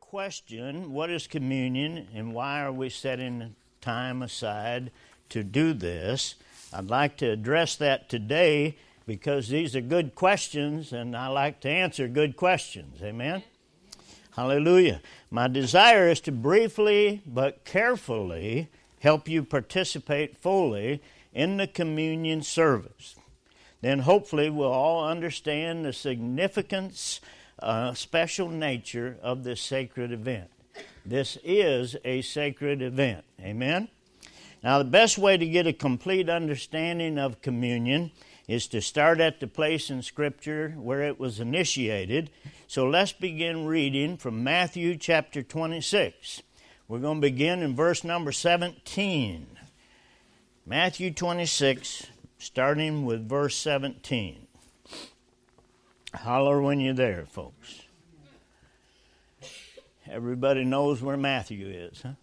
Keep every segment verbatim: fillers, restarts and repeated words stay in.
question, what is communion and why are we setting time aside to do this? I'd like to address that today because these are good questions and I like to answer good questions. Amen? Hallelujah. My desire is to briefly but carefully help you participate fully in the communion service. Then hopefully we'll all understand the significance, uh, special nature of this sacred event. This is a sacred event. Amen? Now the best way to get a complete understanding of communion is to start at the place in Scripture where it was initiated. So let's begin reading from Matthew chapter twenty-six. We're going to begin in verse number seventeen. Matthew twenty-six, starting with verse seventeen. Holler when you're there, folks. Everybody knows where Matthew is, huh?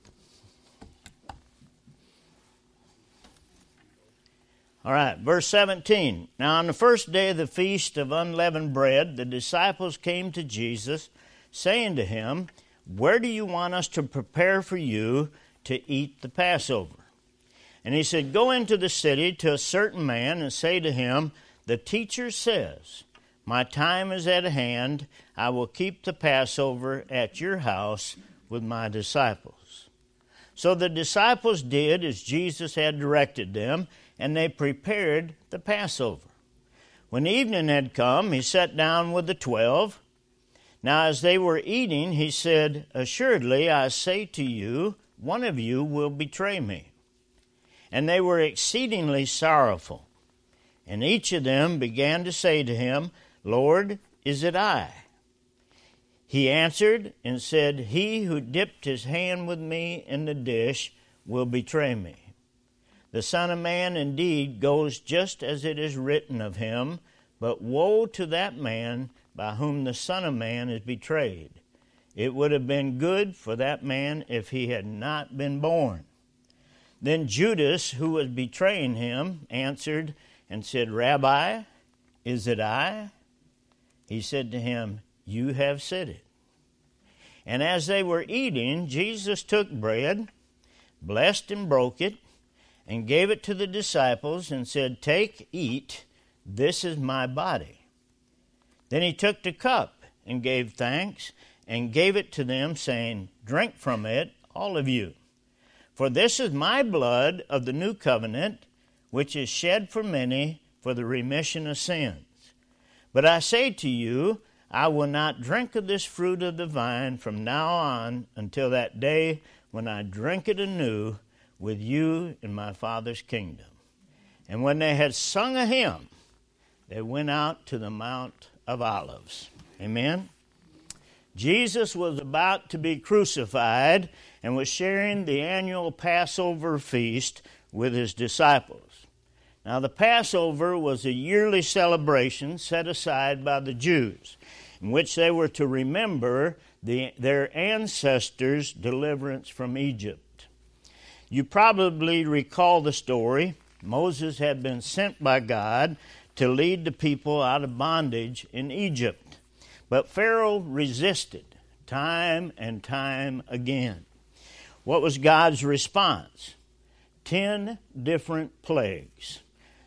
All right, verse seventeen. Now on the first day of the feast of unleavened bread, the disciples came to Jesus, saying to him, "Where do you want us to prepare for you to eat the Passover?" And he said, "Go into the city to a certain man and say to him, 'The teacher says, my time is at hand. I will keep the Passover at your house with my disciples.' So the disciples did as Jesus had directed them, and they prepared the Passover. When evening had come, he sat down with the twelve. Now as they were eating, he said, 'Assuredly I say to you, one of you will betray me.' And they were exceedingly sorrowful. And each of them began to say to him, 'Lord, is it I?' He answered and said, 'He who dipped his hand with me in the dish will betray me. The Son of Man indeed goes just as it is written of him, but woe to that man by whom the Son of Man is betrayed. It would have been good for that man if he had not been born.' Then Judas, who was betraying him, answered and said, 'Rabbi, is it I?' He said to him, 'You have said it.' And as they were eating, Jesus took bread, blessed and broke it, and gave it to the disciples and said, 'Take, eat, this is my body.' Then he took the cup and gave thanks and gave it to them, saying, 'Drink from it, all of you. For this is my blood of the new covenant, which is shed for many for the remission of sins. But I say to you, I will not drink of this fruit of the vine from now on until that day when I drink it anew with you in my Father's kingdom.' And when they had sung a hymn, they went out to the Mount of Olives." Amen? Jesus was about to be crucified and was sharing the annual Passover feast with his disciples. Now the Passover was a yearly celebration set aside by the Jews, in which they were to remember the, their ancestors' deliverance from Egypt. You probably recall the story. Moses had been sent by God to lead the people out of bondage in Egypt. But Pharaoh resisted time and time again. What was God's response? Ten different plagues.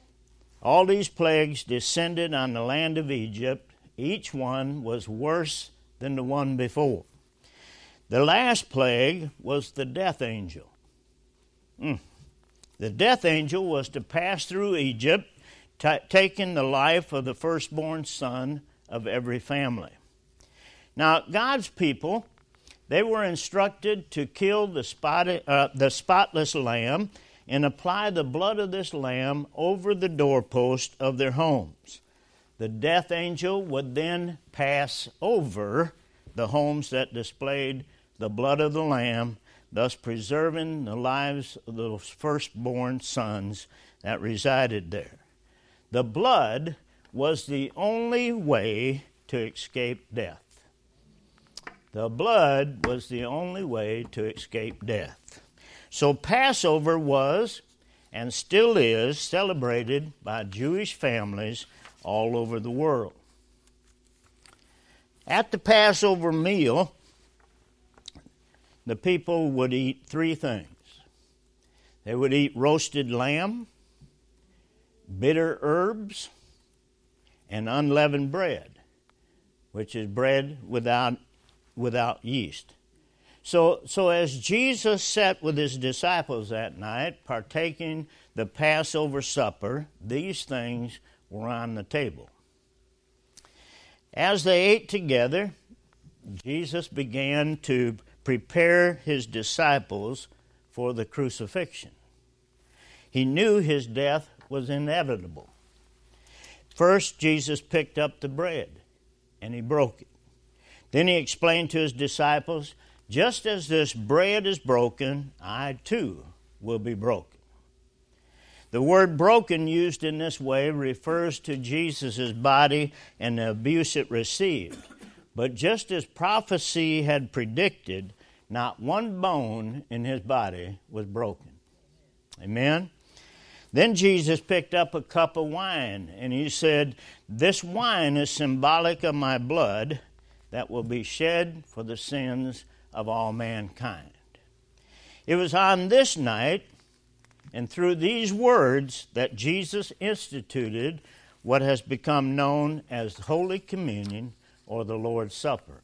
All these plagues descended on the land of Egypt. Each one was worse than the one before. The last plague was the death angel. Mm. The death angel was to pass through Egypt, t- taking the life of the firstborn son of every family. Now, God's people, they were instructed to kill the, spotted, uh, the spotless lamb and apply the blood of this lamb over the doorpost of their homes. The death angel would then pass over the homes that displayed the blood of the lamb, thus preserving the lives of those firstborn sons that resided there. The blood was the only way to escape death. The blood was the only way to escape death. So Passover was and still is celebrated by Jewish families all over the world. At the Passover meal, the people would eat three things. They would eat roasted lamb, bitter herbs, and unleavened bread, which is bread without, without yeast. So, so as Jesus sat with his disciples that night, partaking the Passover supper, these things were on the table. As they ate together, Jesus began to prepare his disciples for the crucifixion. He knew his death was inevitable. First, Jesus picked up the bread and he broke it. Then he explained to his disciples, just as this bread is broken, I too will be broken. The word broken used in this way refers to Jesus' body and the abuse it received. But just as prophecy had predicted, not one bone in his body was broken. Amen? Then Jesus picked up a cup of wine and he said, this wine is symbolic of my blood that will be shed for the sins of all mankind. It was on this night and through these words that Jesus instituted what has become known as Holy Communion or the Lord's Supper.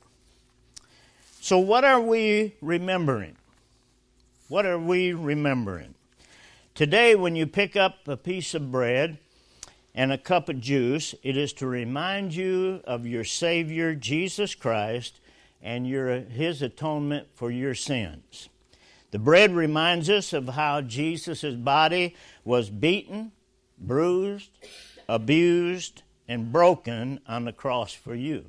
So what are we remembering? What are we remembering? Today, when you pick up a piece of bread and a cup of juice, it is to remind you of your Savior, Jesus Christ, and your, his atonement for your sins. The bread reminds us of how Jesus' body was beaten, bruised, abused, and broken on the cross for you.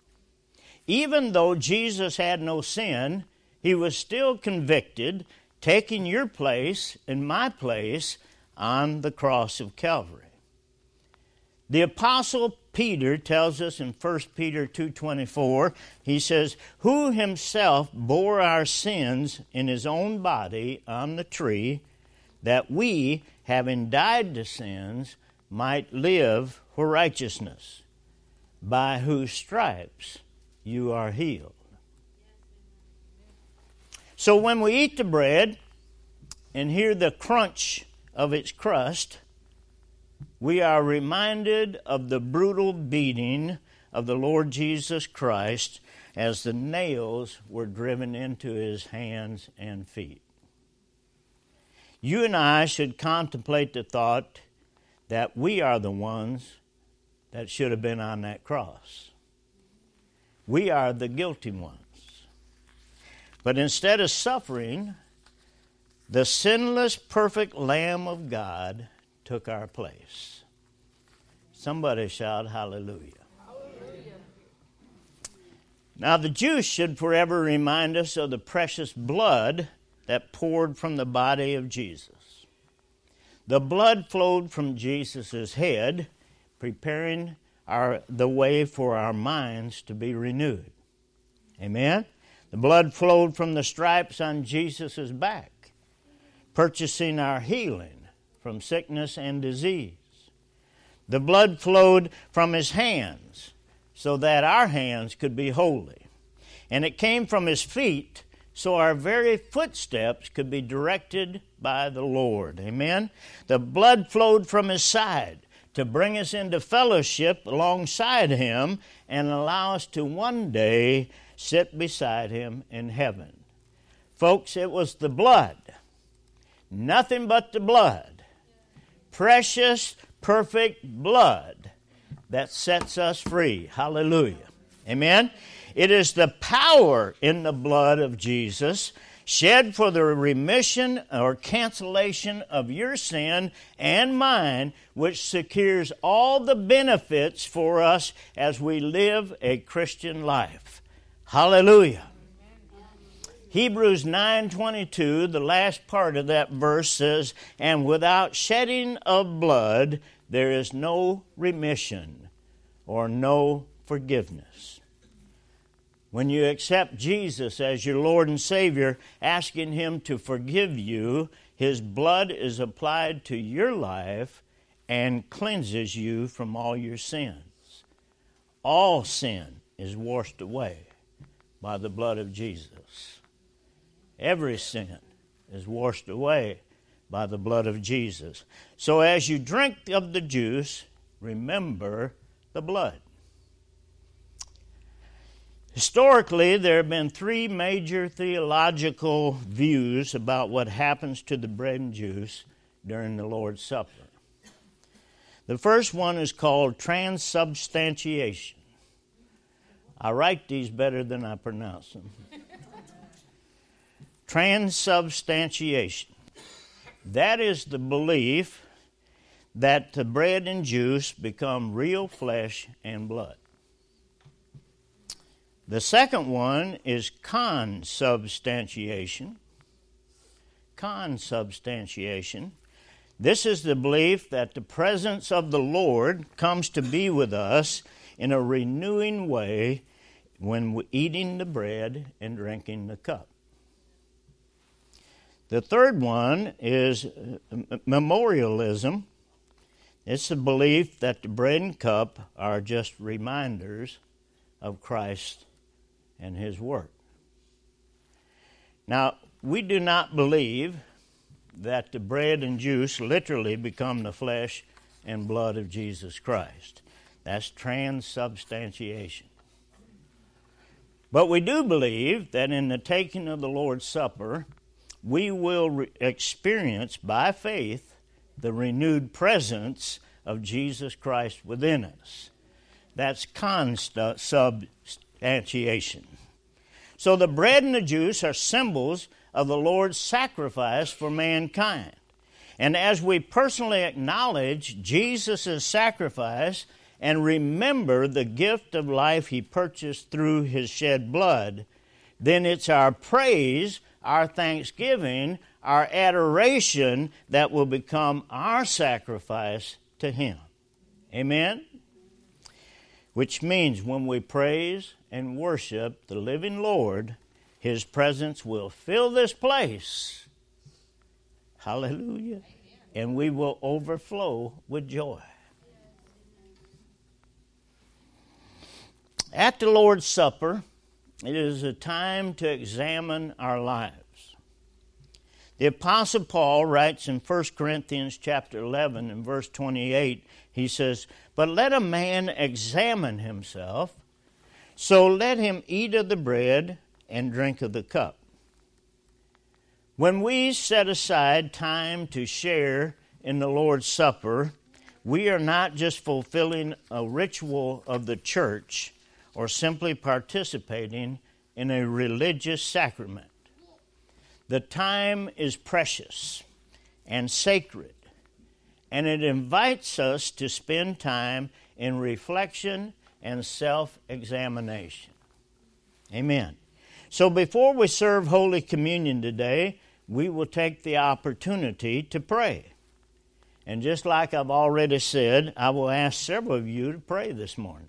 Even though Jesus had no sin, he was still convicted, taking your place and my place on the cross of Calvary. The Apostle Peter tells us in First Peter two twenty-four, he says, who himself bore our sins in his own body on the tree, that we, having died to sins, might live for righteousness, by whose stripes you are healed. So when we eat the bread and hear the crunch of its crust, we are reminded of the brutal beating of the Lord Jesus Christ as the nails were driven into his hands and feet. You and I should contemplate the thought that we are the ones that should have been on that cross. We are the guilty ones. But instead of suffering, the sinless, perfect Lamb of God took our place. Somebody shout hallelujah. Hallelujah. Now the juice should forever remind us of the precious blood that poured from the body of Jesus. The blood flowed from Jesus' head, preparing our, the way for our minds to be renewed. Amen? The blood flowed from the stripes on Jesus' back, purchasing our healing from sickness and disease. The blood flowed from his hands so that our hands could be holy. And it came from his feet so our very footsteps could be directed by the Lord. Amen? The blood flowed from his side to bring us into fellowship alongside him and allow us to one day sit beside him in heaven. Folks, it was the blood. Nothing but the blood. Precious, perfect blood that sets us free. Hallelujah. Amen? It is the power in the blood of Jesus shed for the remission or cancellation of your sin and mine, which secures all the benefits for us as we live a Christian life. Hallelujah. Hebrews nine twenty-two, the last part of that verse says, and without shedding of blood, there is no remission or no forgiveness. When you accept Jesus as your Lord and Savior, asking him to forgive you, his blood is applied to your life and cleanses you from all your sins. All sin is washed away by the blood of Jesus. Every sin is washed away by the blood of Jesus. So as you drink of the juice, remember the blood. Historically, there have been three major theological views about what happens to the bread and juice during the Lord's Supper. The first one is called transubstantiation. I write these better than I pronounce them. Transubstantiation. That is the belief that the bread and juice become real flesh and blood. The second one is consubstantiation. Consubstantiation. This is the belief that the presence of the Lord comes to be with us in a renewing way when we're eating the bread and drinking the cup. The third one is memorialism. It's the belief that the bread and cup are just reminders of Christ and His work. Now, we do not believe that the bread and juice literally become the flesh and blood of Jesus Christ. That's transubstantiation. But we do believe that in the taking of the Lord's Supper, we will re- experience by faith the renewed presence of Jesus Christ within us. That's consubstantiation. So the bread and the juice are symbols of the Lord's sacrifice for mankind. And as we personally acknowledge Jesus' sacrifice and remember the gift of life He purchased through His shed blood, then it's our praise, our thanksgiving, our adoration that will become our sacrifice to Him. Amen? Which means when we praise and worship the living Lord, His presence will fill this place. Hallelujah. And we will overflow with joy. At the Lord's Supper, it is a time to examine our lives. The Apostle Paul writes in First Corinthians chapter eleven and verse twenty-eight, he says, "But let a man examine himself, so let him eat of the bread and drink of the cup." When we set aside time to share in the Lord's Supper, we are not just fulfilling a ritual of the church or simply participating in a religious sacrament. The time is precious and sacred, and it invites us to spend time in reflection and self-examination. Amen. So before we serve Holy Communion today, we will take the opportunity to pray. And just like I've already said, I will ask several of you to pray this morning.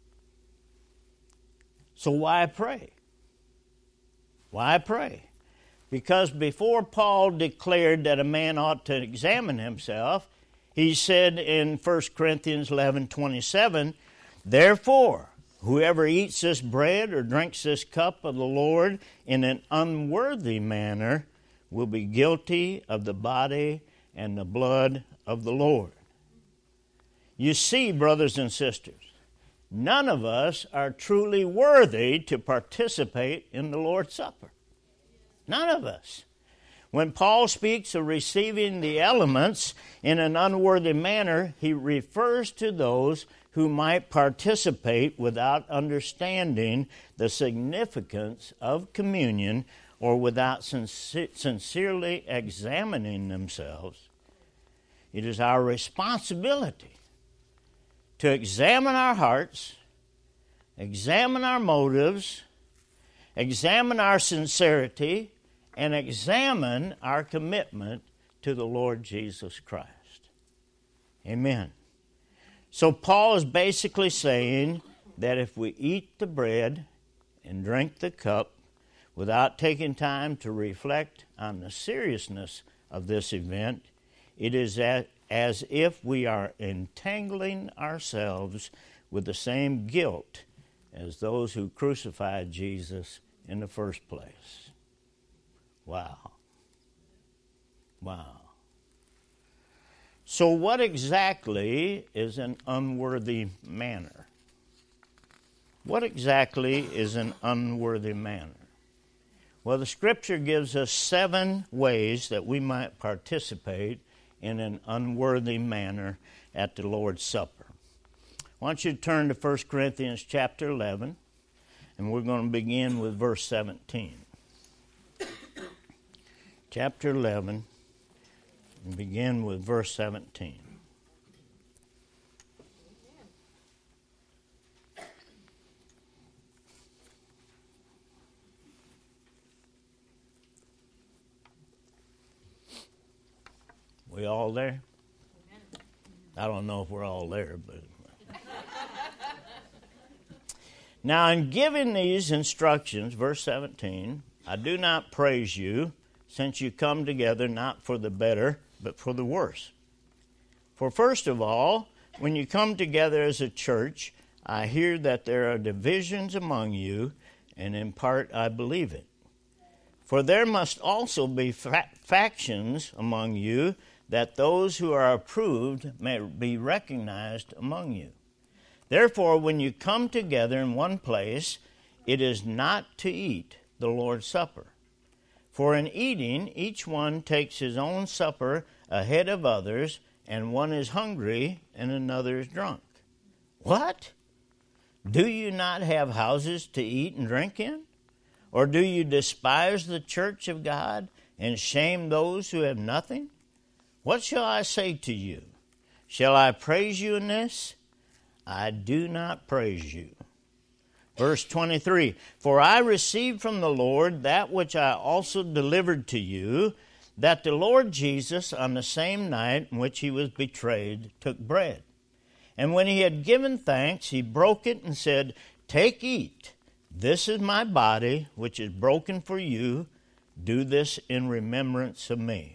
So why pray? Why pray? Because before Paul declared that a man ought to examine himself, he said in First Corinthians eleven twenty-seven, "Therefore, whoever eats this bread or drinks this cup of the Lord in an unworthy manner will be guilty of the body and the blood of the Lord." You see, brothers and sisters, none of us are truly worthy to participate in the Lord's Supper. None of us. When Paul speaks of receiving the elements in an unworthy manner, he refers to those who might participate without understanding the significance of communion or without sincer- sincerely examining themselves. It is our responsibility to examine our hearts, examine our motives, examine our sincerity, and examine our commitment to the Lord Jesus Christ. Amen. So Paul is basically saying that if we eat the bread and drink the cup without taking time to reflect on the seriousness of this event, it is as if we are entangling ourselves with the same guilt as those who crucified Jesus in the first place. Wow. Wow. So what exactly is an unworthy manner? What exactly is an unworthy manner? Well, the Scripture gives us seven ways that we might participate in an unworthy manner at the Lord's Supper. I want you to turn to First Corinthians chapter eleven, and we're going to begin with verse seventeen. Chapter eleven, and begin with verse seventeen. We all there? I don't know if we're all there, but... Now, in giving these instructions, verse seventeen, I do not praise you, since you come together not for the better, but for the worse. For first of all, when you come together as a church, I hear that there are divisions among you, and in part I believe it. For there must also be fa- factions among you, that those who are approved may be recognized among you. Therefore, when you come together in one place, it is not to eat the Lord's Supper. For in eating, each one takes his own supper ahead of others, and one is hungry and another is drunk. What? Do you not have houses to eat and drink in? Or do you despise the church of God and shame those who have nothing? What shall I say to you? Shall I praise you in this? I do not praise you. Verse twenty-three, For I received from the Lord that which I also delivered to you, that the Lord Jesus, on the same night in which he was betrayed, took bread. And when he had given thanks, he broke it and said, Take, eat. This is my body, which is broken for you. Do this in remembrance of me.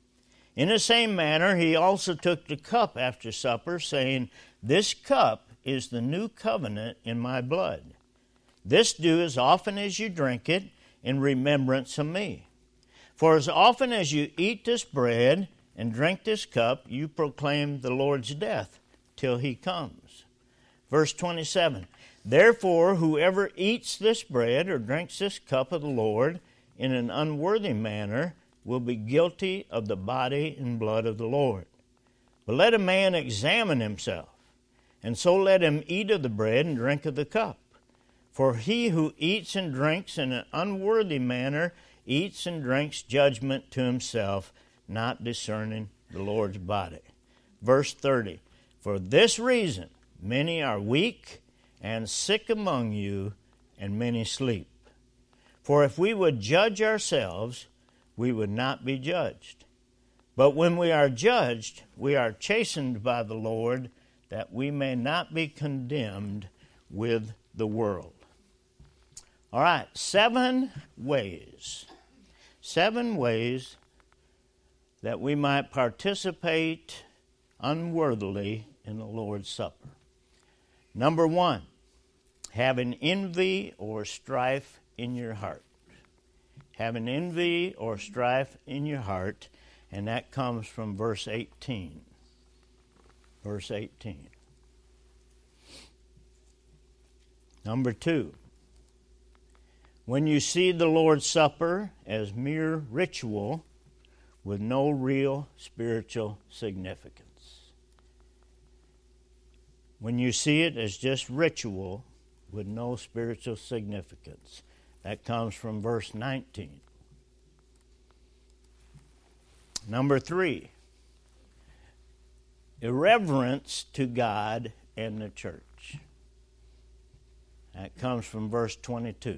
In the same manner, he also took the cup after supper, saying, This cup is the new covenant in my blood. This do as often as you drink it in remembrance of me. For as often as you eat this bread and drink this cup, you proclaim the Lord's death till he comes. Verse twenty-seven, Therefore, whoever eats this bread or drinks this cup of the Lord in an unworthy manner will be guilty of the body and blood of the Lord. But let a man examine himself, and so let him eat of the bread and drink of the cup. For he who eats and drinks in an unworthy manner eats and drinks judgment to himself, not discerning the Lord's body. Verse thirty, For this reason many are weak and sick among you, and many sleep. For if we would judge ourselves, we would not be judged. But when we are judged, we are chastened by the Lord, that we may not be condemned with the world. All right, seven ways. Seven ways that we might participate unworthily in the Lord's Supper. Number one, having envy or strife in your heart. Having envy or strife in your heart, and that comes from verse eighteen. Verse eighteen. Number two, when you see the Lord's Supper as mere ritual with no real spiritual significance. When you see it as just ritual with no spiritual significance. That comes from verse nineteen. Number three, irreverence to God and the church. That comes from verse twenty-two.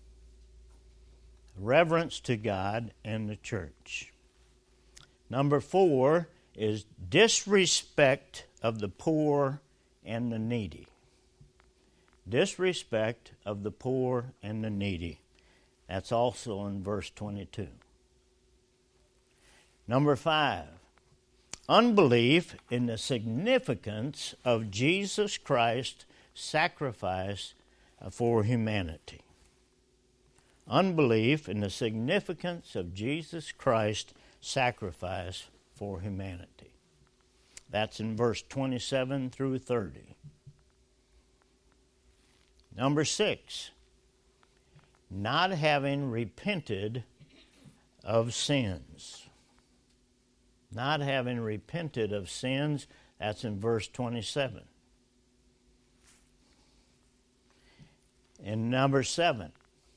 Reverence to God and the church. Number four is disrespect of the poor and the needy. Disrespect of the poor and the needy. That's also in verse twenty-two. Number five, unbelief in the significance of Jesus Christ's sacrifice for humanity. unbelief in the significance of Jesus Christ's sacrifice for humanity. That's in verse twenty-seven through thirty. Number six, not having repented of sins. Not having repented of sins, that's in verse twenty-seven. And number seven,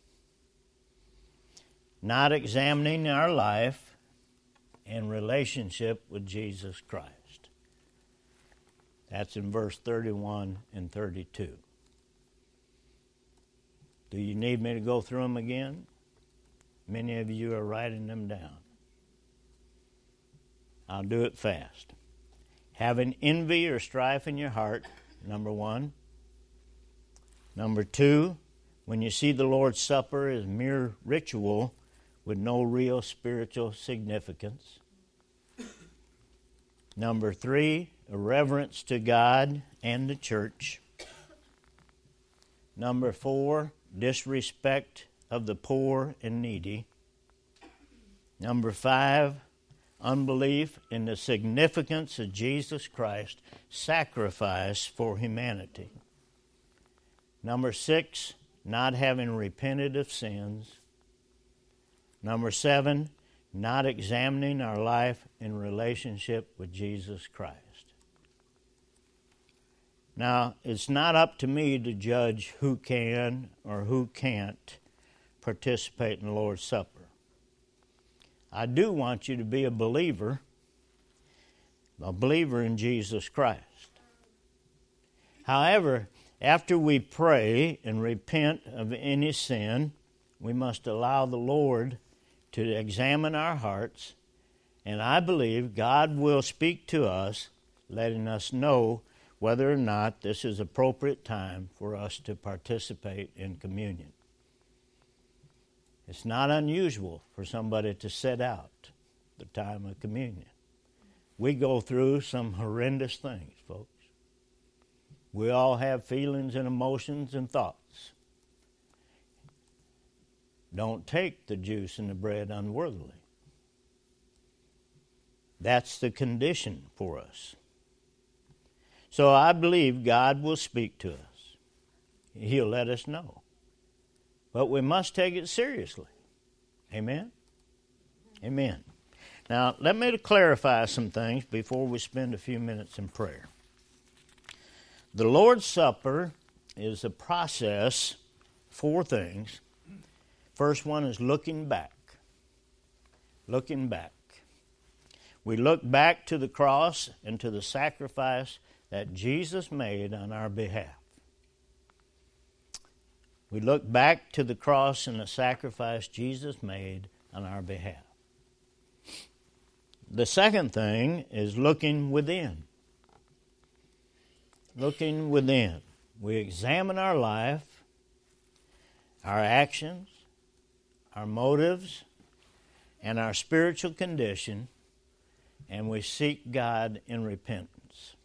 not examining our life in relationship with Jesus Christ. That's in verse thirty-one and thirty-two. Do you need me to go through them again? Many of you are writing them down. I'll do it fast. Having envy or strife in your heart, number one. Number two, when you see the Lord's Supper as mere ritual with no real spiritual significance. Number three, irreverence to God and the church. Number four, disrespect of the poor and needy. Number five, unbelief in the significance of Jesus Christ's sacrifice for humanity. Number six, not having repented of sins. Number seven, not examining our life in relationship with Jesus Christ. Now, it's not up to me to judge who can or who can't participate in the Lord's Supper. I do want you to be a believer, a believer in Jesus Christ. However, after we pray and repent of any sin, we must allow the Lord to examine our hearts, and I believe God will speak to us, letting us know whether or not this is appropriate time for us to participate in communion. It's not unusual for somebody to set out the time of communion. We go through some horrendous things, folks. We all have feelings and emotions and thoughts. Don't take the juice and the bread unworthily. That's the condition for us. So I believe God will speak to us. He'll let us know. But we must take it seriously. Amen? Amen. Now, let me clarify some things before we spend a few minutes in prayer. The Lord's Supper is a process, four things. First one is looking back. Looking back. We look back to the cross and to the sacrifice that Jesus made on our behalf. We look back to the cross and the sacrifice Jesus made on our behalf. The second thing is looking within. Looking within. We examine our life, our actions, our motives, and our spiritual condition, and we seek God in repentance.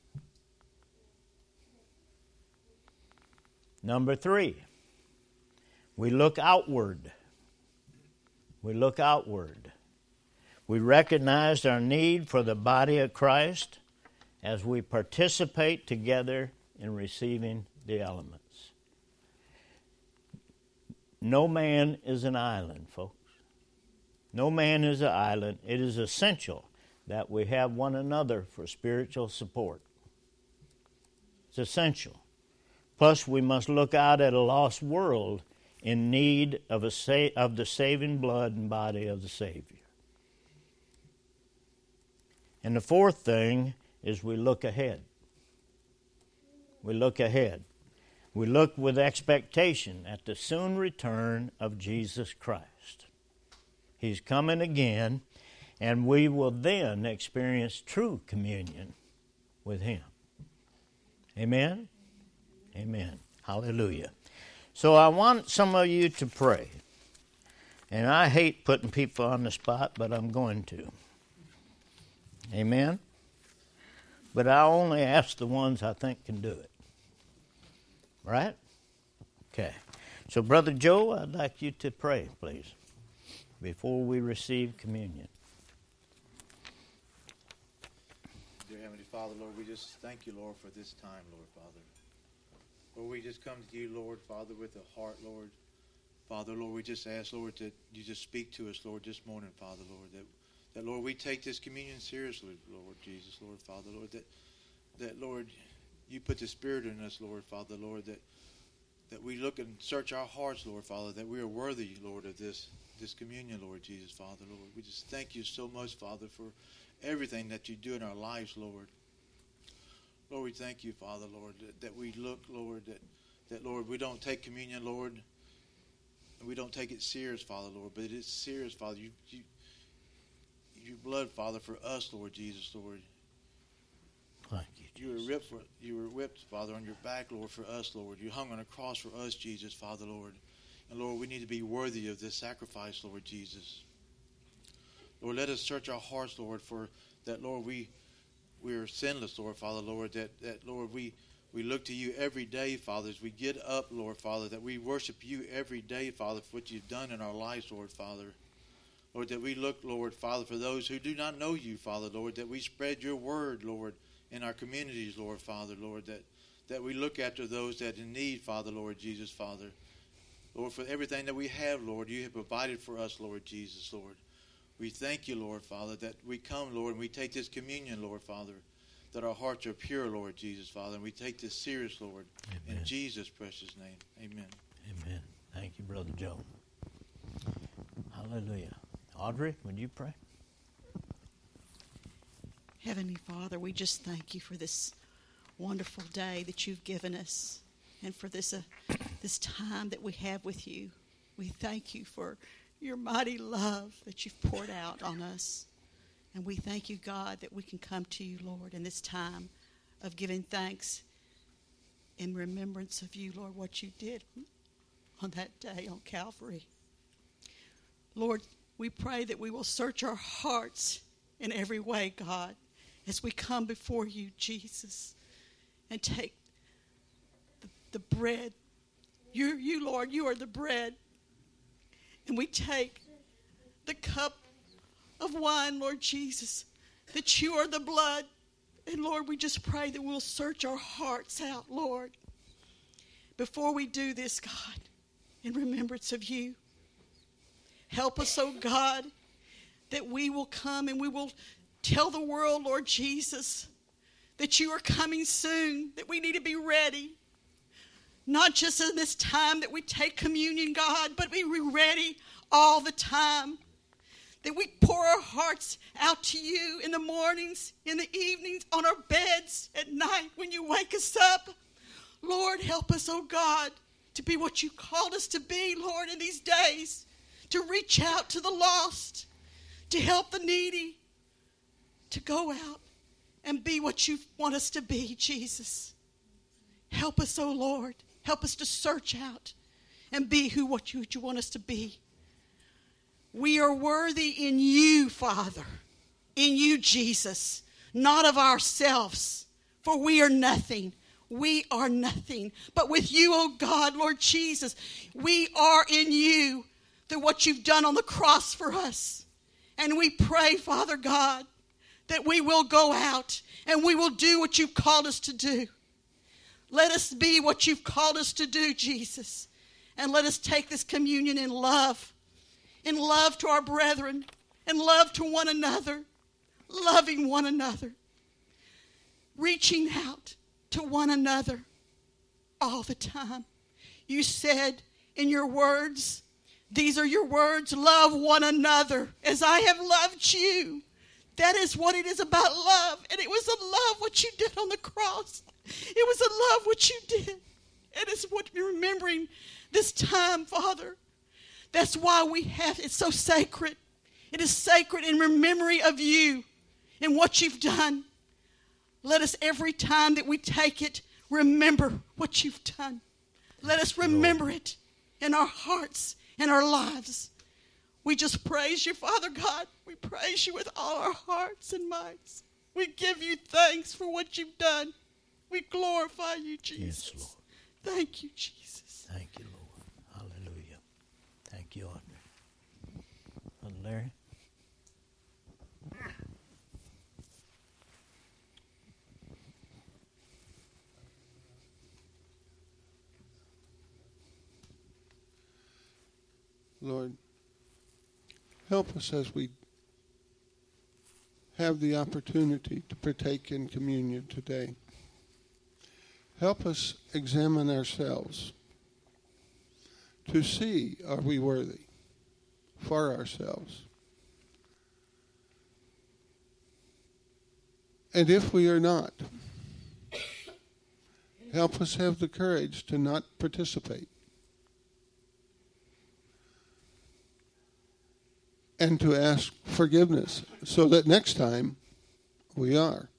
Number three, we look outward. We look outward. We recognize our need for the body of Christ as we participate together in receiving the elements. No man is an island, folks. No man is an island. It is essential that we have one another for spiritual support. It's essential. Plus, we must look out at a lost world in need of a sa- of the saving blood and body of the Savior. And the fourth thing is we look ahead. We look ahead. We look with expectation at the soon return of Jesus Christ. He's coming again, and we will then experience true communion with Him. Amen? Amen. Hallelujah. So I want some of you to pray. And I hate putting people on the spot, but I'm going to. Amen? But I only ask the ones I think can do it. Right? Okay. So, Brother Joe, I'd like you to pray, please, before we receive communion. Dear Heavenly Father, Lord, we just thank you, Lord, for this time, Lord, Father. Lord, we just come to you, Lord, Father, with a heart, Lord. Father, Lord, we just ask, Lord, that you just speak to us, Lord, this morning, Father, Lord, that, that Lord, we take this communion seriously, Lord Jesus, Lord, Father, Lord, that, that, Lord, you put the Spirit in us, Lord, Father, Lord, that that we look and search our hearts, Lord, Father, that we are worthy, Lord, of this, this communion, Lord Jesus, Father, Lord. We just thank you so much, Father, for everything that you do in our lives, Lord. Lord, we thank you, Father, Lord, that, that we look, Lord, that, that, Lord, we don't take communion, Lord, and we don't take it serious, Father, Lord, but it is serious, Father. You, you, your blood, Father, for us, Lord Jesus, Lord. Thank you, Jesus. You were whipped, for, you were whipped, Father, on your back, Lord, for us, Lord. You hung on a cross for us, Jesus, Father, Lord. And, Lord, we need to be worthy of this sacrifice, Lord Jesus. Lord, let us search our hearts, Lord, for that, Lord, we we are sinless, Lord, Father, Lord, that, that Lord, we, we look to you every day, Father, as we get up, Lord, Father, that we worship you every day, Father, for what you've done in our lives, Lord, Father. Lord, that we look, Lord, Father, for those who do not know you, Father, Lord, that we spread your word, Lord, in our communities, Lord, Father, Lord, that, that we look after those that in need, Father, Lord Jesus, Father. Lord, for everything that we have, Lord, you have provided for us, Lord Jesus, Lord. We thank you, Lord, Father, that we come, Lord, and we take this communion, Lord, Father, that our hearts are pure, Lord Jesus, Father, and we take this serious, Lord, Amen. In Jesus' precious name. Amen. Amen. Thank you, Brother Joe. Hallelujah. Audrey, would you pray? Heavenly Father, we just thank you for this wonderful day that you've given us and for this uh, this time that we have with you. We thank you for your mighty love that you've poured out on us. And we thank you, God, that we can come to you, Lord, in this time of giving thanks in remembrance of you, Lord, what you did on that day on Calvary. Lord, we pray that we will search our hearts in every way, God, as we come before you, Jesus, and take the, the bread. You, you, Lord, you are the bread. And we take the cup of wine, Lord Jesus, that you are the blood. And, Lord, we just pray that we'll search our hearts out, Lord, before we do this, God, in remembrance of you. Help us, oh God, that we will come and we will tell the world, Lord Jesus, that you are coming soon, that we need to be ready. Not just in this time that we take communion, God, but we be ready all the time. That we pour our hearts out to you in the mornings, in the evenings, on our beds, at night when you wake us up. Lord, help us, oh God, to be what you called us to be, Lord, in these days. To reach out to the lost, to help the needy, to go out and be what you want us to be, Jesus. Help us, oh Lord. Help us to search out and be who what you, what you want us to be. We are worthy in you, Father, in you, Jesus, not of ourselves, for we are nothing. We are nothing. But with you, oh God, Lord Jesus, we are in you. Through what you've done on the cross for us. And we pray, Father God, that we will go out and we will do what you've called us to do. Let us be what you've called us to do, Jesus. And let us take this communion in love. In love to our brethren. In love to one another. Loving one another. Reaching out to one another all the time. You said in your words, these are your words, love one another as I have loved you. That is what it is about love. And it was a love what you did on the cross. It was a love what you did. And it's what we're remembering this time, Father. That's why we have, it's so sacred. It is sacred in memory of you and what you've done. Let us every time that we take it, remember what you've done. Let us remember it in our hearts. In our lives. We just praise you, Father God. We praise you with all our hearts and minds. We give you thanks for what you've done. We glorify you, Jesus. Yes, Lord. Thank you, Jesus. Thank you, Lord. Larry. Lord, help us as we have the opportunity to partake in communion today. Help us examine ourselves to see, are we worthy for ourselves? And if we are not, help us have the courage to not participate. And to ask forgiveness so that next time we are.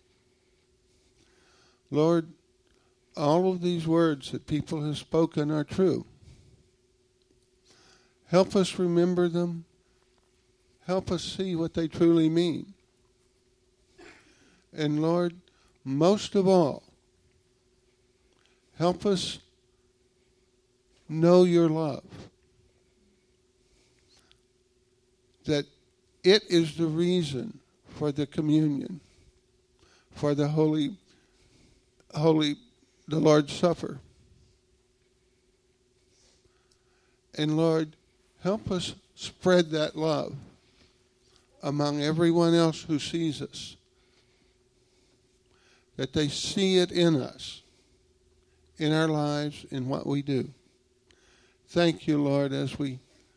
Lord, all of these words that people have spoken are true. Help us remember them. Help us see what they truly mean. And Lord, most of all, help us know your love. That it is the reason for the communion, for the holy, holy, the Lord's Supper. And Lord, help us spread that love among everyone else who sees us, that they see it in us, in our lives, in what we do. Thank you, Lord, as we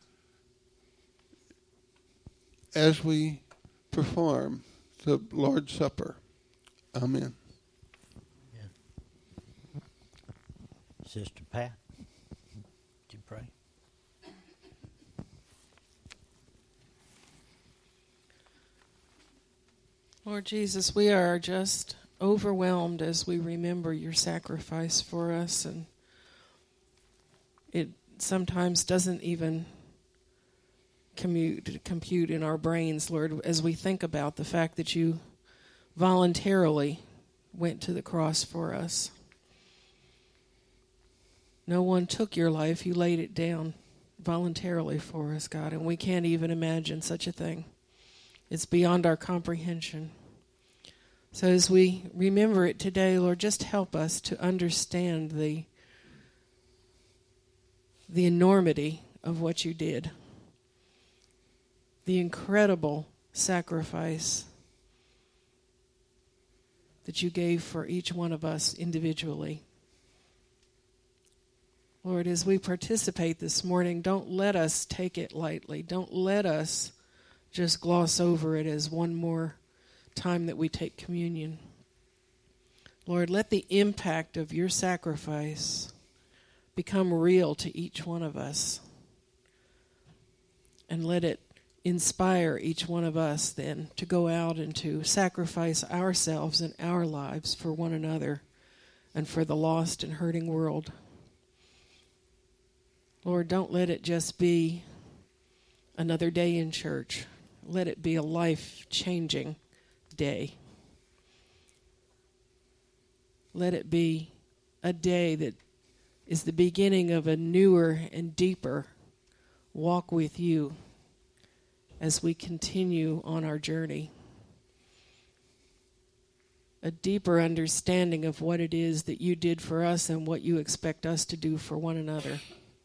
as we perform the Lord's Supper. Amen. Yeah. Sister Pat, would you pray? Lord Jesus, we are just overwhelmed as we remember your sacrifice for us, and it sometimes doesn't even Commute, compute in our brains, Lord, as we think about the fact that you voluntarily went to the cross for us. No one took your life. You laid it down voluntarily for us, God, and we can't even imagine such a thing. It's beyond our comprehension. So as we remember it today, Lord, just help us to understand the, the enormity of what you did. The incredible sacrifice that you gave for each one of us individually. Lord, as we participate this morning, don't let us take it lightly. Don't let us just gloss over it as one more time that we take communion. Lord, let the impact of your sacrifice become real to each one of us. And let it inspire each one of us then to go out and to sacrifice ourselves and our lives for one another and for the lost and hurting world. Lord, don't let it just be another day in church. Let it be a life-changing day. Let it be a day that is the beginning of a newer and deeper walk with you as we continue on our journey. A deeper understanding of what it is that you did for us and what you expect us to do for one another.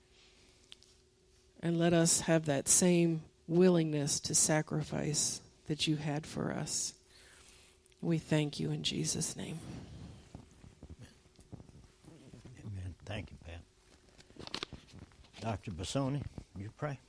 And let us have that same willingness to sacrifice that you had for us. We thank you in Jesus' name. Amen. Thank you, Pat. Doctor Bassoni, you pray.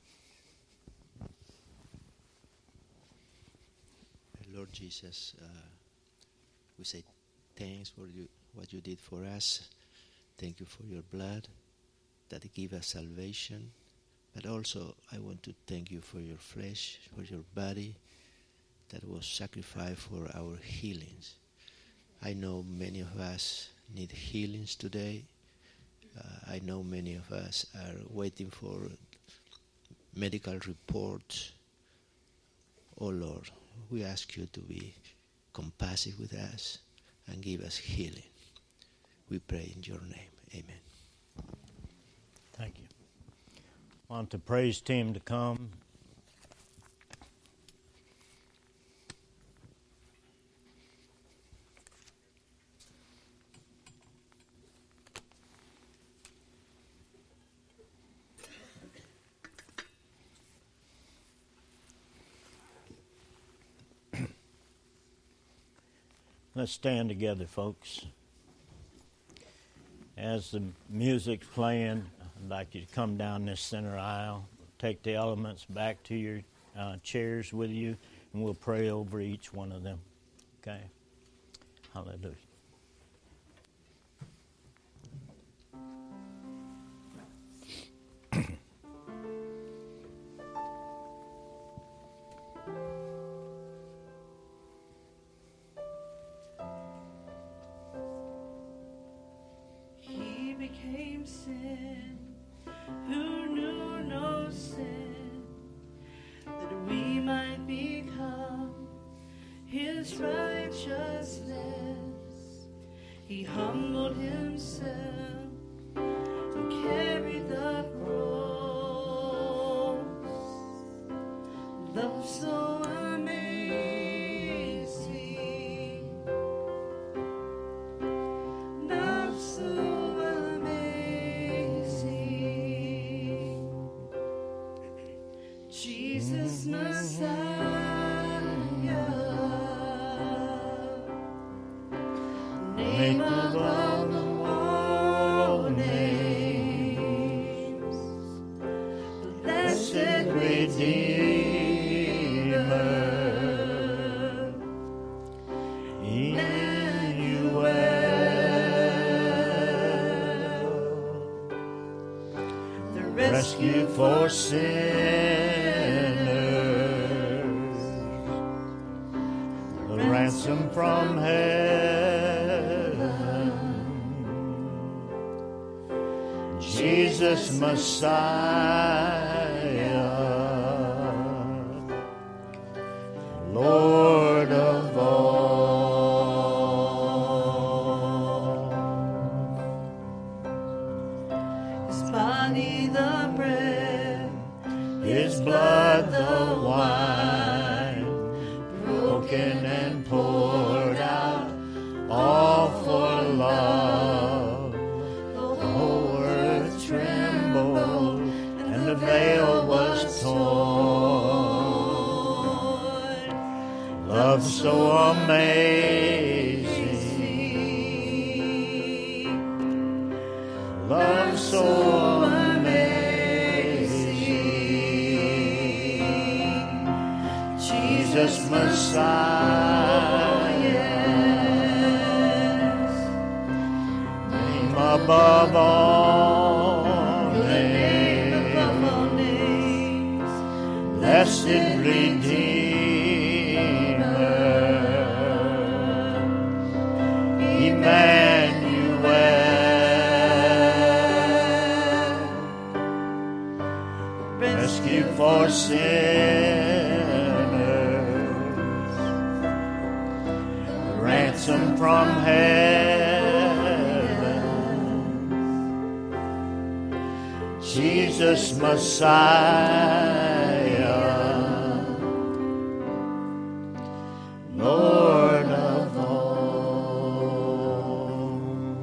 Lord Jesus, uh, we say thanks for you, what you did for us. Thank you for your blood that gave us salvation. But also, I want to thank you for your flesh, for your body that was sacrificed for our healings. I know many of us need healings today. Uh, I know many of us are waiting for medical reports. Oh Lord, we ask you to be compassionate with us and give us healing. We pray in your name. Amen. Thank you. I want the praise team to come. Let's stand together, folks. As the music's playing, I'd like you to come down this center aisle, take the elements back to your uh, chairs with you, and we'll pray over each one of them. Okay? Hallelujah. He became sin, who knew no sin, that we might become His righteousness. He humbled Himself and carried the cross. Love so amazing, love so amazing. Jesus Messiah, name above all names, blessed Redeemer, Emmanuel, the rescue for sinners, the ransom from heaven, Jesus Messiah, Lord of all. His body the bread, His blood the wine, broken and poured out, all for love. The whole earth trembled, and the veil was torn. Love so amazing, love so amazing, Jesus Messiah, name above all names, blessed Redeemer, Emmanuel, rescue for sinners, ransom from heaven, Jesus Messiah, Lord of all.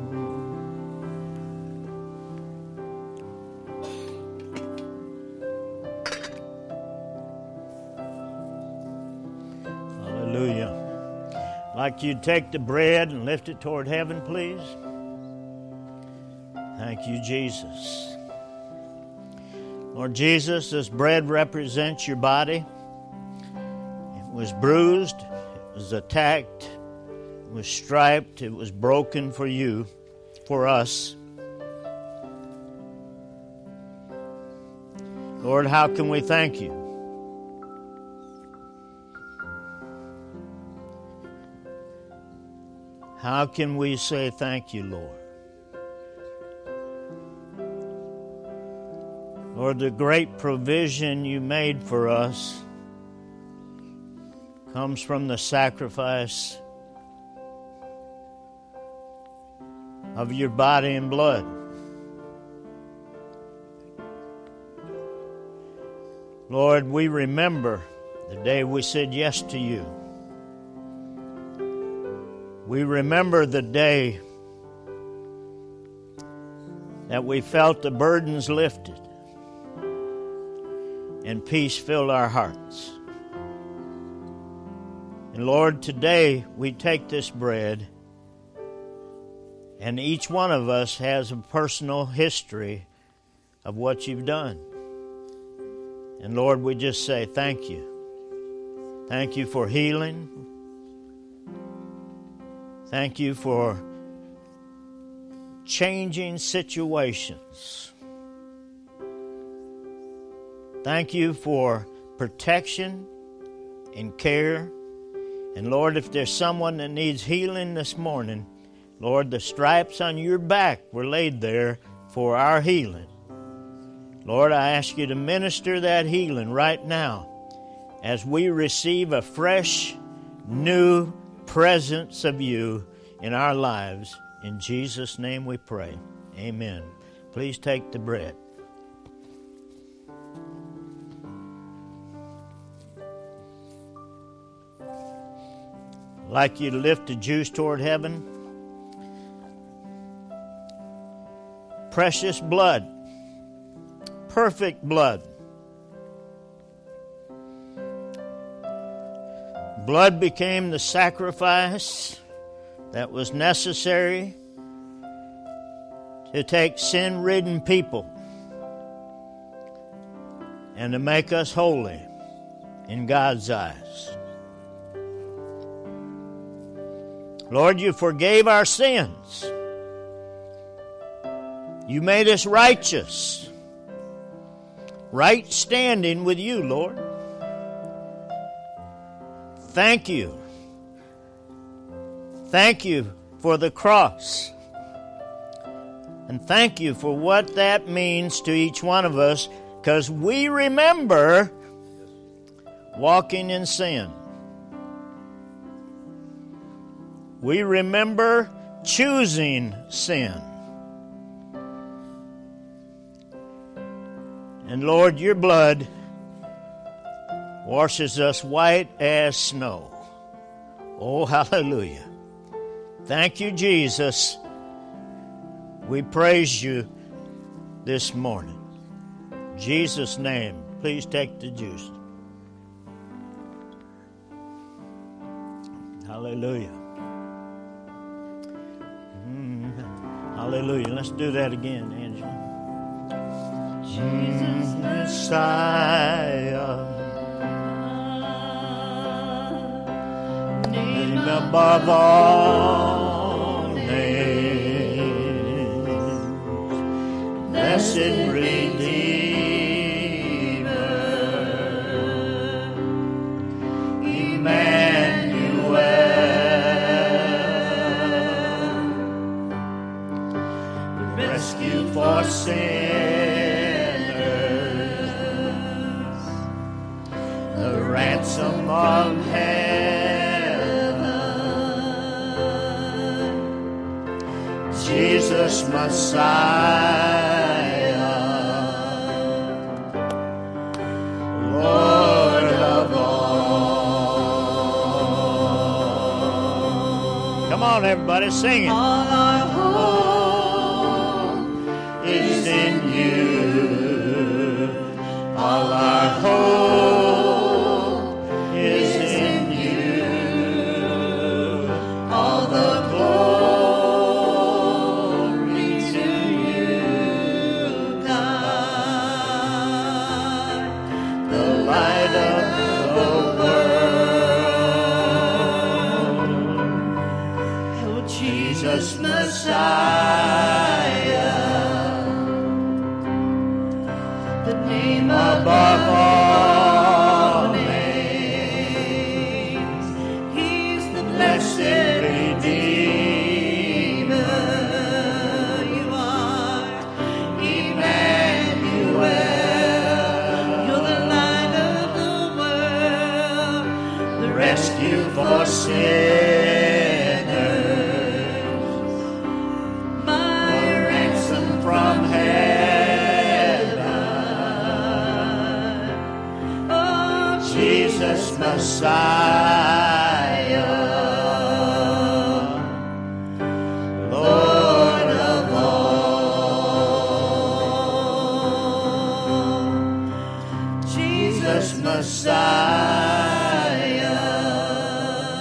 Hallelujah. I'd like you to take the bread and lift it toward heaven, please. Thank you, Jesus. Lord Jesus, this bread represents your body. It was bruised, it was attacked, it was striped, it was broken for you, for us. Lord, how can we thank you? How can we say thank you, Lord? Lord, the great provision you made for us comes from the sacrifice of your body and blood. Lord, we remember the day we said yes to you. We remember the day that we felt the burdens lifted and peace filled our hearts. And Lord, today we take this bread, and each one of us has a personal history of what you've done. And Lord, we just say thank you. Thank you for healing. Thank you for changing situations. Thank you for protection and care. And Lord, if there's someone that needs healing this morning, Lord, the stripes on your back were laid there for our healing. Lord, I ask you to minister that healing right now as we receive a fresh, new presence of you in our lives. In Jesus' name we pray. Amen. Please take the bread. I'd like you to lift the juice toward heaven. Precious blood. Perfect blood. Blood became the sacrifice that was necessary to take sin-ridden people and to make us holy in God's eyes. Lord, you forgave our sins. You made us righteous. Right standing with you, Lord. Thank you. Thank you for the cross. And thank you for what that means to each one of us, because we remember walking in sin. We remember choosing sin. And Lord, your blood washes us white as snow. Oh, hallelujah. Thank you, Jesus. We praise you this morning. In Jesus' name, please take the juice. Hallelujah. Mm, hallelujah. Let's do that again, Angela. Jesus Messiah, name above all names, blessed Redeemer, Emmanuel, the rescue for sin. Ransom of heaven, Jesus Messiah, Lord of all. Come on, everybody, sing it. All our hope is in you. All our hope above all names, he's the blessed Redeemer. You are Emmanuel. You're the light of the world, the rescue for sinners, my ransom from hell. Jesus Messiah, Lord of all. Jesus Messiah,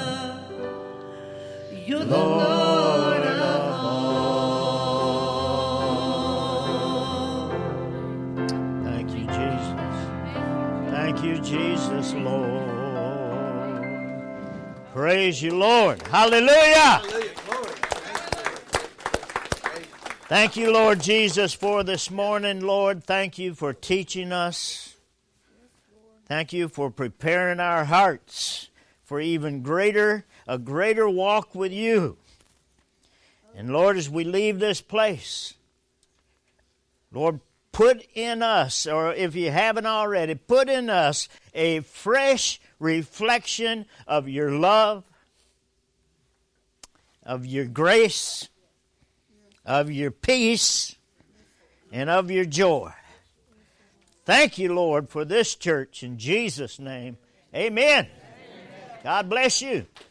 Lord of all. Thank you, Jesus. Thank you, Jesus, Lord. Praise you, Lord. Hallelujah. Thank you, Lord Jesus, for this morning, Lord. Thank you for teaching us. Thank you for preparing our hearts for even greater, a greater walk with you. And Lord, as we leave this place, Lord, put in us, or if you haven't already, put in us a fresh reflection of your love, of your grace, of your peace, and of your joy. Thank you, Lord, for this church. In Jesus' name, amen. Amen. God bless you.